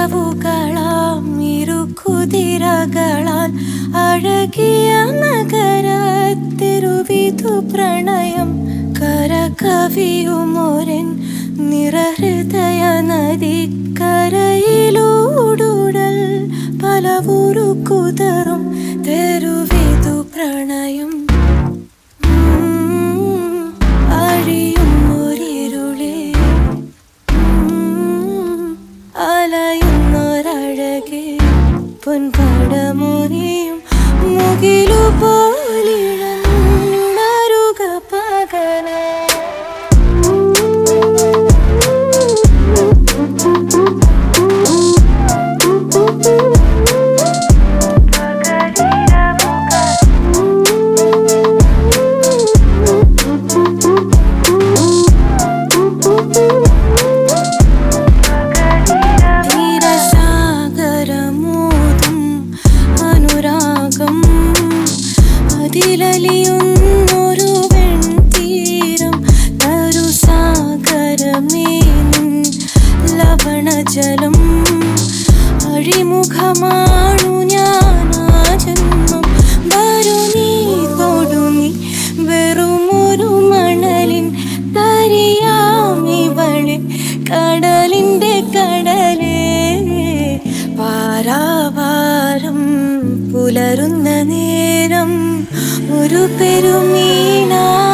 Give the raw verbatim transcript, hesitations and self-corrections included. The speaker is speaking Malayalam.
നിലവുകളാം ഇരുകുതിരകളാൽ അഴകിയ നഗരത്തിരുവിധു പ്രണയം കരകവിയുമൊരൻ നിറഹൃദയ നദിക്കരയിലൂടുടൽ പലവുരു കുതറും തെരുവിധു പ്രണയം അഴിയുന്നൊരിരുളേ അലയുന്നൊരഴകേ പൊൻപടമുനിയും മുകിലു പോലിഴന്നരുക പകലേ അതിലലിയുന്നൊരു വെൺതീരം തരുസാഗരമേനും ലവണജലം അഴിമുഖമാണു ഞാനാ ജന്മം വരു നീ തൊടു നീ വെറുമൊരു മണലിൻ തരിയാമിവളെ കടലിൻ്റെ കടലേ പാരാവാരം പുലരുന്ന നേരം ഒരു പെരുമീനാ